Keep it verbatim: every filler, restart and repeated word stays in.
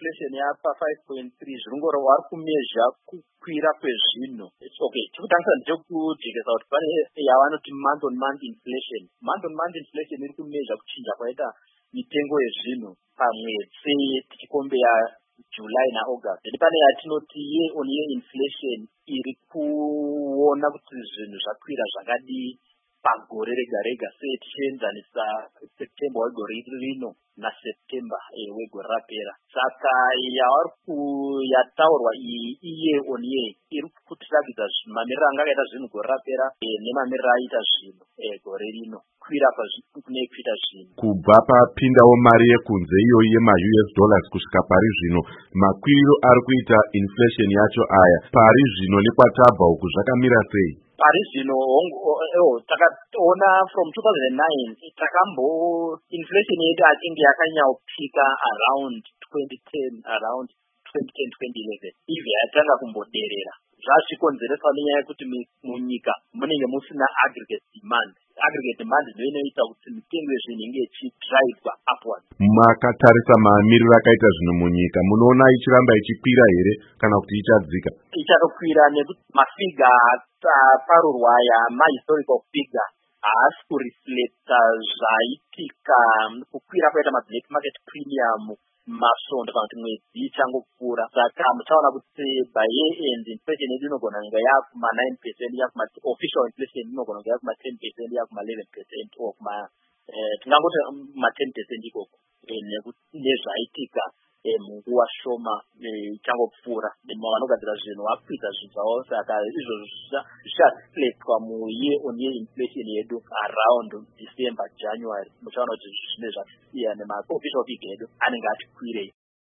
inflation yapa five point three zvingoro vari kumezha kukwira kwezvinhu. Okay, chekutangisa ndechekujekesa kuti pane yavanoti month on month inflation. Month on month inflation iri kumezha kuchinja kwaita mitengo yezvinhu pamwedzi tichikombeya July na August. Ndi pane yatinoti year on year inflation iri kuona kuti zvinhu zvakwira zvakadii pagore rega rega sei tichienzanisa September wegore rino na September wegore rapera. Saka yavari kuyataurwa iyi year on year iri kutirakidza mamiriro anga akaita zvinhu gore rapera nemamiriro aita zvinhu gore rino kwira kune kuita zvinhu. Kubva papindawo mari yekunze iyo yema-U S dollars kusvika pari zvino makwiriro ari kuita inflation yacho aya pari zvino nekwatabva uku zvakamira sei? Pari zvino takaona from two thousand nine takambo inflation yedu atinge yakanyaupika around twenty ten around twenty ten twenty eleven ivi yatanga kumboderera. Zvazvikonzereswa nenyaya yekuti munyika munenge musina aggregate demand. Aggregate demand ndiyo inoita kuti mitengo yezvinhu inge ichidrivewa upwards. Makatarisa mamiriro akaita zvinhu munyika munoona ichiramba ichikwira here kana kuti ichadzika? Ichatokwira nekuti mafiga aparurwa aya mahistorical figure haasi kureflecta zvaitika kukwira kwaita mablack market premium masondo kana kuti mwedzi ichangopfuura. Saka muchaona kuti by year end inflation yedu inogona kunge yakuma nine percent yakuma official inflation inogona kunge yakuma ten percent yakuma eleven percent or kuma tingangoti ma ten percent ikoko nezvaitika munguva shoma ichangopfuura vanogadzira zvinhu vakwidza zvinhu zvavo. Saka izvozvo zvichaflectwa mu year on year inflation yedu around December January. Muchaona kuti zvine zvasiyana nema official figure yedu anenge ati kwirei.